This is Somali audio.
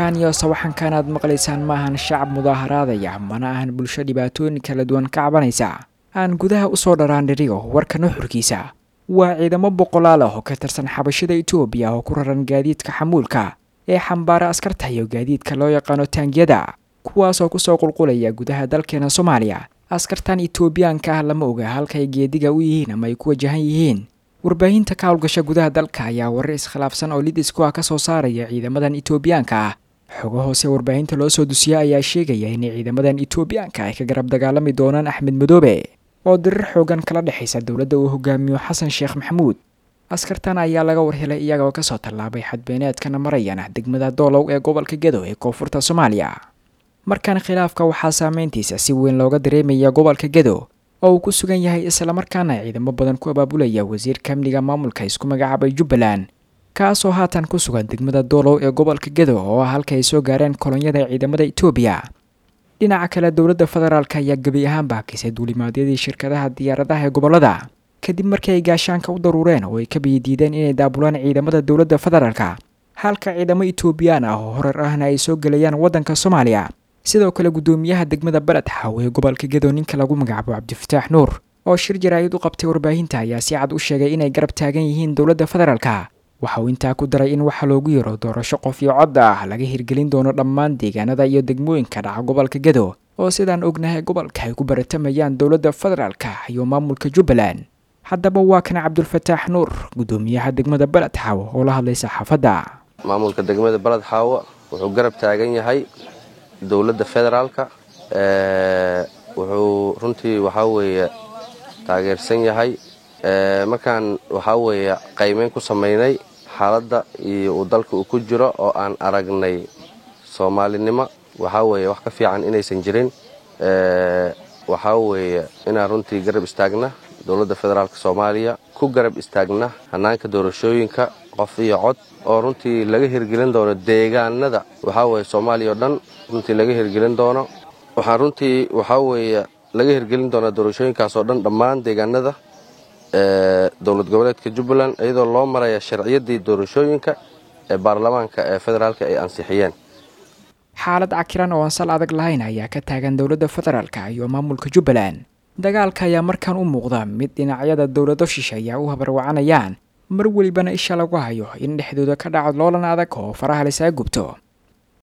codkan iyo sawaxankan aad maqlaysaan maahan shacab mudaaharaadaya mana ahan bulsho dhibaatooyin kala duwan ka cabanaysa aan gudaha u soo dharaandhiriyo warka nuxurkiisa waa ciidamo boqolaal ah oo ka tirsan xabashada Itoobiya oo ku raran gaadiidka xamuulka ee xambaara askarta iyo gaadiidka loo yaqaan taangiyada kuwaas oo ku soo qulqulaya gudaha dalkeena Soomaaliya askartan Itoobiyaanka ah lama oga halka ay geediga u yihiin ama ay ku wajahan yihiin warbaahinta ka howlgasha gudaha dalka ayaa warar iskhilaafsan oo lidis ku ah ka soo saaraya ciidamadan Itoobiyaanka ah xogo hoose warbaahinta loo soo dusiyay ayaa sheegaya in ciidamadan Itoobiyaanka ay ka garab dagaalami doonaan Axmed Madoobe oo dirir xoogan kala dhaxaysa dawladda uu hogaamiyo Xasan Sheekh Maxamuud askartan ayaa laga warhelay iyagoo ka soo tallaabay xadbeeneedkana marayana degmada Doolow ee gobolka Gedo ee koonfurta Soomaaliya markaan khilaafka waxaa saameyntiisa si weyn looga dareemaya gobolka Gedo oo uu ku sugan yahay isla markaana ciidamo badan ku abaabulaya wasiirka amniga maamulka isku magacaabay Jubbaland kaas oo haatan ku sugan degmada Doolow ee gobolka Gedo oo halka ay soo gaareen kolonyada ciidamada Itoobiya dhinaca kale dawladda federaalka ayaa gabi ahaan baakisay duulimaadyadii shirkadaha diyaaradaha ee gobolada kadib markii ay gaashaanka u daruureen oo ay ka biidiideen inay daabulaan ciidamada dawladda federaalka halka ciidamo Itoobiyaan ah oo horar ahna ay soo galayaan wadanka Soomaaliya sidoo kale gudoomiyaha degmada Balad Xaawe ee gobolka Gedo ninka lagu magacaabo Cabdifataax Nuur oo shir jaraa'id u qabtay warbaahinta ayaa si cad u sheegay inay garab taagan yihiin dawladda federaalka waxa uu intaa ku daray in waxa loogu yiro doorasho qof iyo cod ah laga hirgelin doono dhammaan deegaanada iyo degmooyinka dhaca gobolka Gedo oo sidaan ognahay gobolka ay ku baratamayaan dawladda federaalka iyo maamulka Jubbaland haddaba waa kan Cabdifataax Nuur gudoomiyaha degmada Balad Xaawe oo la hadlay saxaafadda maamulka degmada Balad Xaawe wuxuu garab taagan yahay dawladda federaalka wuxuu runtii waxa weeye taageersan yahay markaan waxa weeye qiimeyn ku sameynay xaaladda iyo dalka uu ku jiro oo aan aragnay Soomaalinimo waxa weeye wax ka fiican inaysan jirin waxa weeye inaan runtii garab istaagna dawladda federaalka Soomaaliya ku garab istaagna hanaanka doorashooyinka qof iyo cod oo runtii laga hirgelin doono deegaanada waxa weeye Soomaaliya oo dhan runtii laga hirgelin doono waxaan runtii waxa weeye laga hirgelin doona doorashooyinkaas oo dhan dhammaan deegaanada dawlad goboleedka Jubbaland iyadoo loo maraya sharciyadii doorashooyinka ee baarlamaanka ee federaalka ay ansixiyeen xaalad cakiran oo sal adag lahayn ayaa ka taagan dawladda federaalka iyo maamulka Jubbaland dagaalka ayaa markaan u muuqda mid dhinacyada dawladda shisheeye u habarwacanayaan mar walibana isha lagu hayo in dhexdooda ka dhaco loolan adag oo faraha la isaga gubto